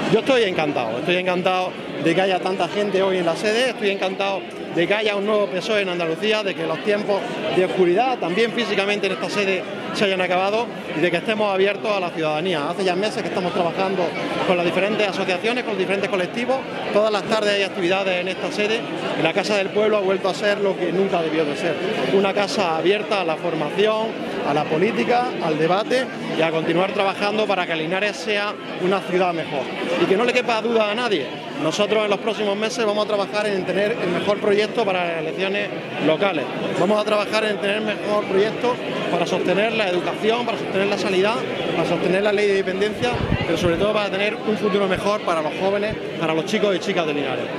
Yo estoy encantado de que haya tanta gente hoy en la sede, estoy encantado de que haya un nuevo PSOE en Andalucía, de que los tiempos de oscuridad, también físicamente en esta sede, se hayan acabado y de que estemos abiertos a la ciudadanía. Hace ya meses que estamos trabajando con las diferentes asociaciones, con los diferentes colectivos. Todas las tardes hay actividades en esta sede y la Casa del Pueblo ha vuelto a ser lo que nunca debió de ser. Una casa abierta a la formación, a la política, al debate y a continuar trabajando para que Linares sea una ciudad mejor. Y que no le quepa duda a nadie, nosotros en los próximos meses vamos a trabajar en tener el mejor proyecto para las elecciones locales. Vamos a trabajar en tener el mejor proyecto para sostener la educación, para sostener la sanidad, para sostener la ley de dependencia, pero sobre todo para tener un futuro mejor para los jóvenes, para los chicos y chicas de Linares.